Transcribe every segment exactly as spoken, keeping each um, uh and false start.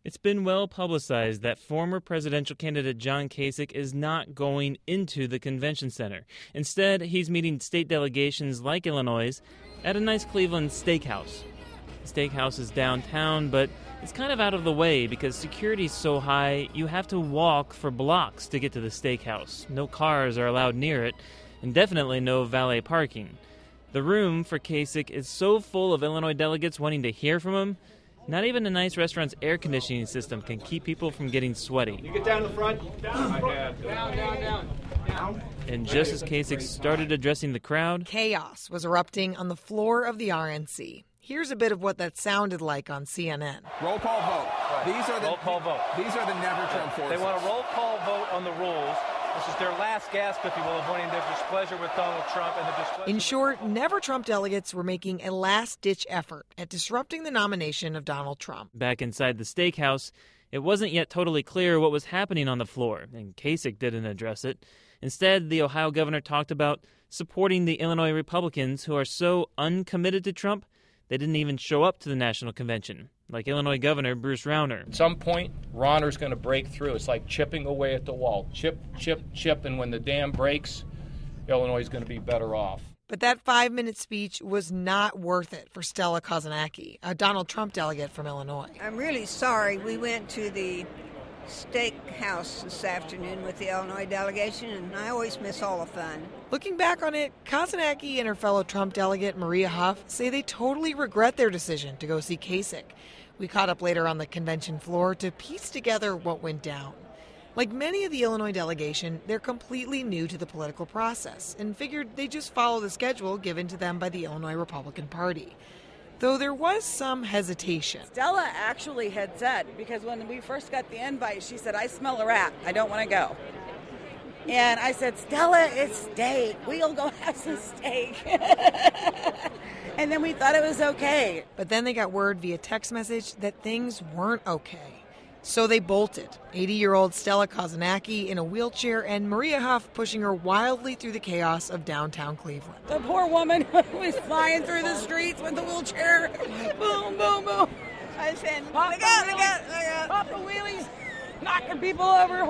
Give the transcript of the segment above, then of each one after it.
It's been well publicized that former presidential candidate John Kasich is not going into the convention center. Instead, he's meeting state delegations like Illinois' at a nice Cleveland steakhouse. The steakhouse is downtown, but it's kind of out of the way because security's so high you have to walk for blocks to get to the steakhouse. No cars are allowed near it, and definitely no valet parking. The room for Kasich is so full of Illinois delegates wanting to hear from him, not even a nice restaurant's air conditioning system can keep people from getting sweaty. You get down the front. Down, down, down, down, down. And just as Kasich started addressing the crowd, chaos was erupting on the floor of the R N C. Here's a bit of what that sounded like on C N N. Roll call vote. Right. These are the roll call vote. These are the never Trump forces. They want a roll call vote on the rules. This is their last gasp, if you will, of wanting their displeasure with Donald Trump and the displeasure. In short, Never Trump delegates were making a last-ditch effort at disrupting the nomination of Donald Trump. Back inside the steakhouse, it wasn't yet totally clear what was happening on the floor, and Kasich didn't address it. Instead, the Ohio governor talked about supporting the Illinois Republicans who are so uncommitted to Trump they didn't even show up to the national convention, like Illinois Governor Bruce Rauner. At some point, Rauner's going to break through. It's like chipping away at the wall. Chip, chip, chip, and when the dam breaks, Illinois is going to be better off. But that five-minute speech was not worth it for Stella Kozanacki, a Donald Trump delegate from Illinois. I'm really sorry. We went to the steakhouse this afternoon with the Illinois delegation, and I always miss all the fun. Looking back on it, Kozanacki and her fellow Trump delegate Maria Huff say they totally regret their decision to go see Kasich. We caught up later on the convention floor to piece together what went down. Like many of the Illinois delegation, they're completely new to the political process and figured they'd just follow the schedule given to them by the Illinois Republican Party. Though there was some hesitation. Stella actually had said, because when we first got the invite, she said, I smell a rat. I don't want to go. And I said, Stella, it's steak. We'll go have some steak. And then we thought it was okay. But then they got word via text message that things weren't okay. So they bolted. eighty-year-old Stella Kozanacki in a wheelchair and Maria Huff pushing her wildly through the chaos of downtown Cleveland. The poor woman was flying through the streets with the wheelchair. Boom, boom, boom. I said, pop look out, look out, look out. Pop the wheelies, knocking people over.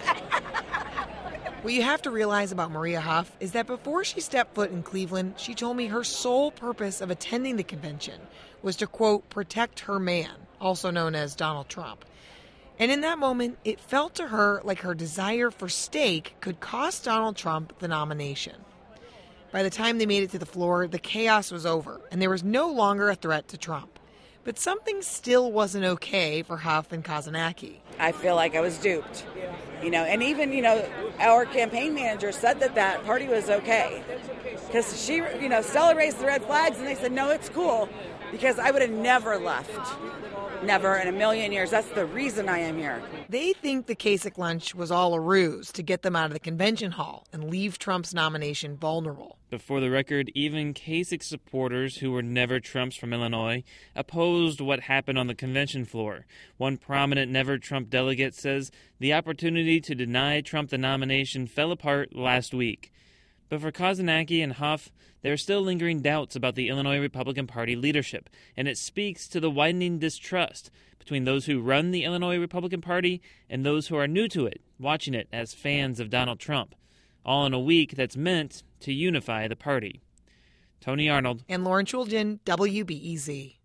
What you have to realize about Maria Huff is that before she stepped foot in Cleveland, she told me her sole purpose of attending the convention was to, quote, protect her man, also known as Donald Trump. And in that moment, it felt to her like her desire for steak could cost Donald Trump the nomination. By the time they made it to the floor, the chaos was over, and there was no longer a threat to Trump. But something still wasn't okay for Huff and Kozanacki. I feel like I was duped. You know, and even, you know, our campaign manager said that that party was okay. Because she, you know, Stella raised the red flags, and they said, no, it's cool, because I would have never left. Never in a million years. That's the reason I am here. They think the Kasich lunch was all a ruse to get them out of the convention hall and leave Trump's nomination vulnerable. But for the record, even Kasich supporters who were never Trumps from Illinois opposed what happened on the convention floor. One prominent Never Trump delegate says the opportunity to deny Trump the nomination fell apart last week. But for Kozanacki and Huff, there are still lingering doubts about the Illinois Republican Party leadership, and it speaks to the widening distrust between those who run the Illinois Republican Party and those who are new to it, watching it as fans of Donald Trump, all in a week that's meant to unify the party. Tony Arnold and Lauren Chooljian, W B E Z.